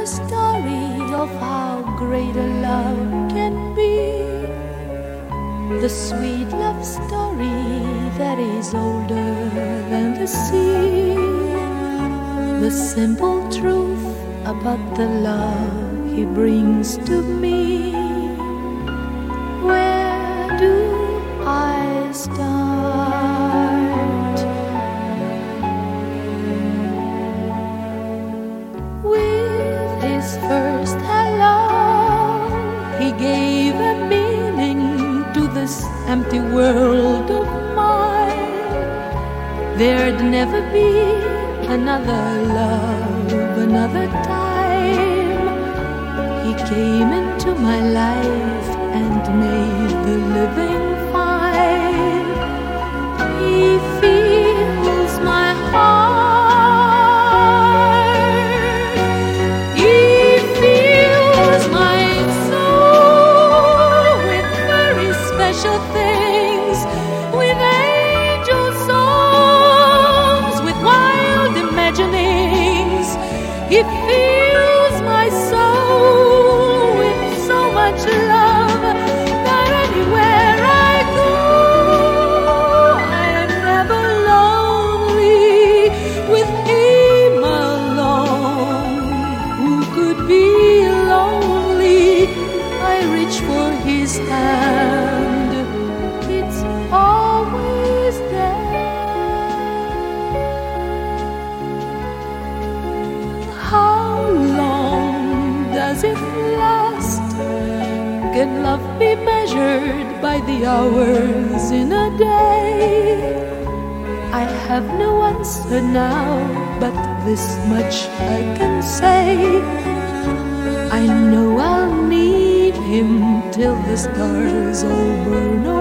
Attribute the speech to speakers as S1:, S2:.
S1: story of how great a love can be. The sweet love story that is older than the sea. The simple truth about the love he brings to me. Where do I start? With his first hello, he gave a meaning to this empty world of mine. There'd never be another love, another time. He came into my life and made the living fine. He fills my heart. He fills my soul with very special things, with angel songs, with wild imaginings. He fills my soul with so much love that anywhere I go, I am never lonely. With him alone, who could be lonely? I reach for his hand, it's always there. How long does it last? Can love be measured by the hours in a day? I have no answer now, but this much I can say. I know I'll need him till the stars all burn away.